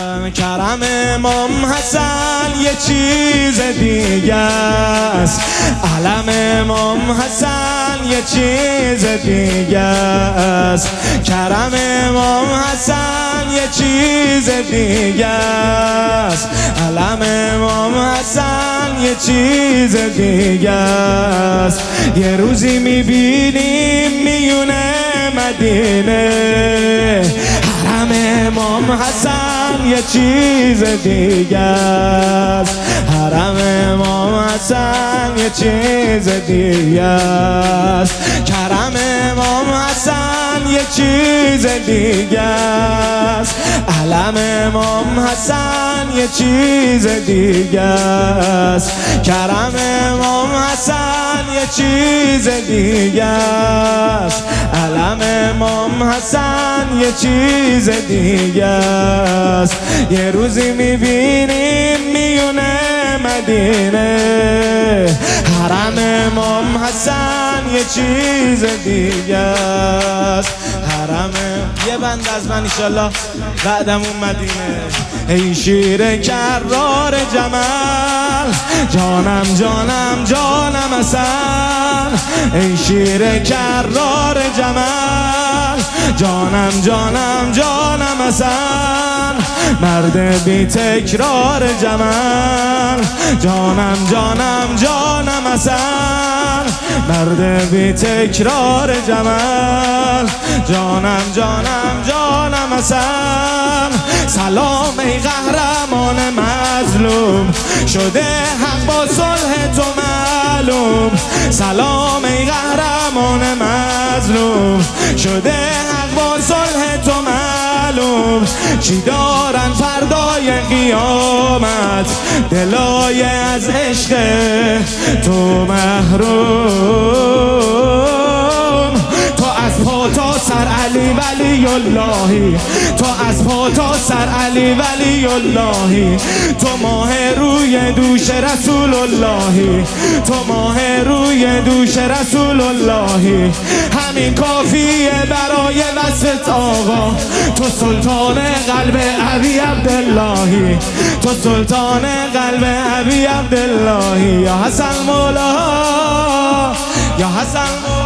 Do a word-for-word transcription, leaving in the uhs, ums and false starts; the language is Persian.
کرم امام حسن یه چیز دیگه است، علم امام حسن یه چیز دیگه است، کرم امام حسن یه چیز دیگه است، علم امام حسن یه چیز دیگه است. یه روزی میبینیم میونه مدینه، حرم امام حسن یه چیز دیگه است، حرم امام حسن یه چیز دیگه است، کرم امام حسن یه چیز دیگه است، علم امام حسن یه چیز دیگه است، کرم امام حسن یه چیز دیگه است، علم امام حسن یه چیز دیگه است. یه روزی میبینیم میونه مدینه، حرم امام حسن یه چیز دیگه است، حرم. یه بند از من انشالله بعدمون مدینه. ای شیر کرار جمال، جانم جانم جانم حسن، ای شیر کرار جمال، جانم جانم جانم حسن، مرد بی تکرار جمال، جانم جانم جانم حسن، مرد بی تکرار جمال، جانم جانم جانم حسن. سلام ای قهرمان مظلوم، شده حق با صلح تو معلوم، سلام ای قهرمان مظلوم، شده حق با صلح تو معلوم. چی دارن فردای قیامت دلای از عشق تو محروم، تو از پا تا سر علی ولی اللهی، تو از پا تا سر علی ولی اللهی، تو ماه روی دوش رسول اللهی، تو ماه روی دوش رسول اللهی. همین کافیه برای وصفت آقا، تو سلطان قلب ابی عبداللهی، تو سلطان قلب ابی عبداللهی. یا حسن مولا، یا حسن مولا.